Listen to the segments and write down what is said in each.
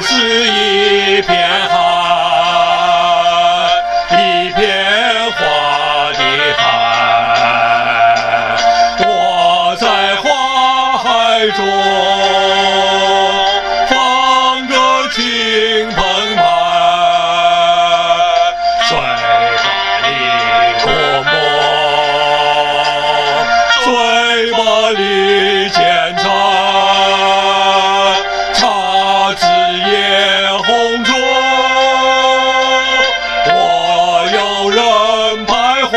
就是一片海，一片花的海。我在花海中放个轻澎湃，水把里多么，水把里剪裁，姹紫嫣红中，我有人徘徊。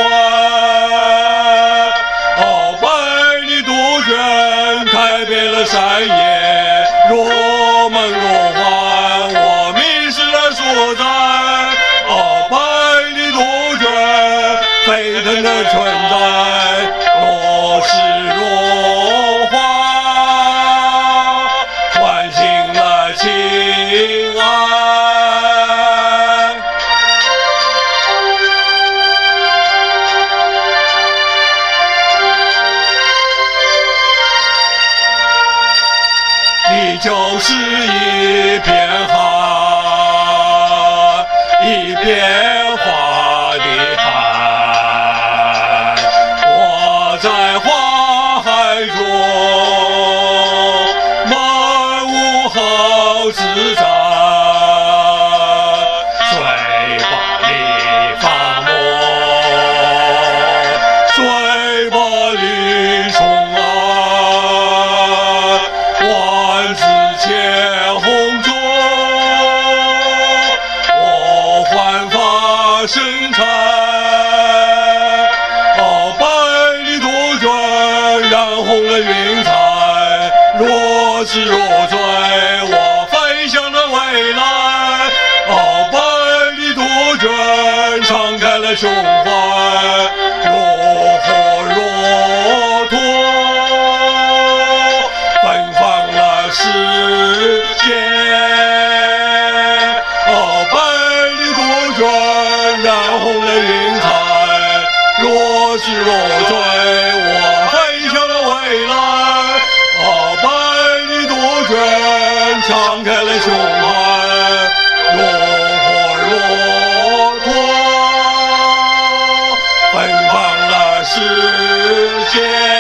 哦，百里杜鹃开遍了山野，若梦若幻，我迷失了所在。哦，百里杜鹃沸腾的存在，若是若花，唤醒了情爱。你就是一片海，一片花的海。我在花海中漫舞好自在，水把里发梦，水把里宠爱，万紫千红中，我焕发神采。哦，百里杜鹃染红了云彩，若是若醉，我飞向了未来。哦，百里杜鹃敞开了胸怀，若火若荼，芬芳了世界。哦，百里杜鹃染红了云彩，若是若醉，我飞向了未来。哦，百里杜鹃敞开了胸怀，若火若荼，芬芳了世界。